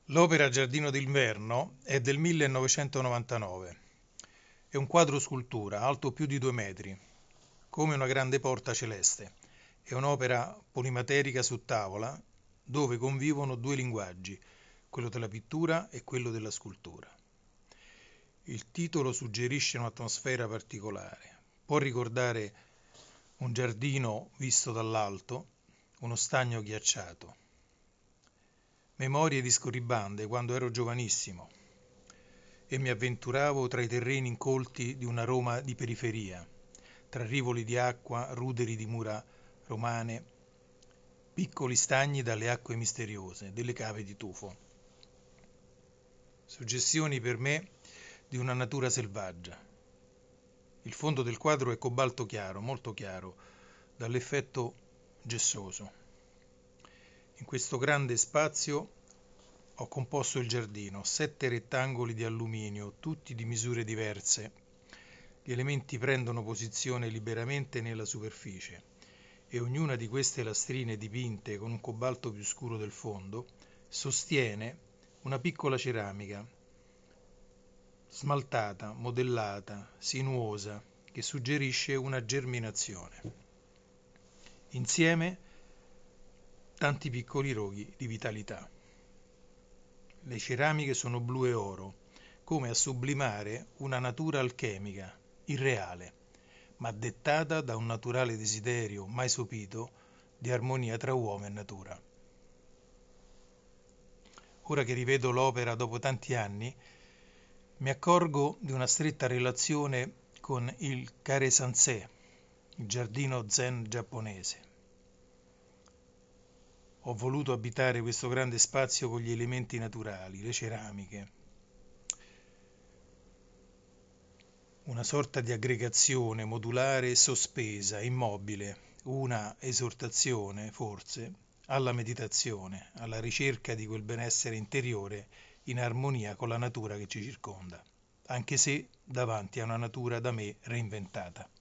L'opera Giardino d'inverno è del 1999. È un quadro scultura alto più di 2 metri, come una grande porta celeste. È un'opera polimaterica su tavola dove convivono due linguaggi, quello della pittura e quello della scultura. Il titolo suggerisce un'atmosfera particolare. Può ricordare un giardino visto dall'alto, uno stagno ghiacciato. Memorie di scorribande quando ero giovanissimo e mi avventuravo tra i terreni incolti di una Roma di periferia, tra rivoli di acqua, ruderi di mura romane, piccoli stagni dalle acque misteriose, delle cave di tufo. Suggestioni per me di una natura selvaggia. Il fondo del quadro è cobalto chiaro, molto chiaro, dall'effetto gessoso. In questo grande spazio ho composto il giardino, 7 rettangoli di alluminio, tutti di misure diverse. Gli elementi prendono posizione liberamente nella superficie e ognuna di queste lastrine dipinte con un cobalto più scuro del fondo sostiene una piccola ceramica smaltata, modellata, sinuosa, che suggerisce una germinazione. Insieme tanti piccoli roghi di vitalità. Le ceramiche sono blu e oro, come a sublimare una natura alchemica, irreale, ma dettata da un naturale desiderio mai sopito di armonia tra uomo e natura. Ora che rivedo l'opera dopo tanti anni, mi accorgo di una stretta relazione con il Kare-Sansei, il giardino zen giapponese. Ho voluto abitare questo grande spazio con gli elementi naturali, le ceramiche, una sorta di aggregazione modulare sospesa, immobile, una esortazione, forse, alla meditazione, alla ricerca di quel benessere interiore in armonia con la natura che ci circonda, anche se davanti a una natura da me reinventata.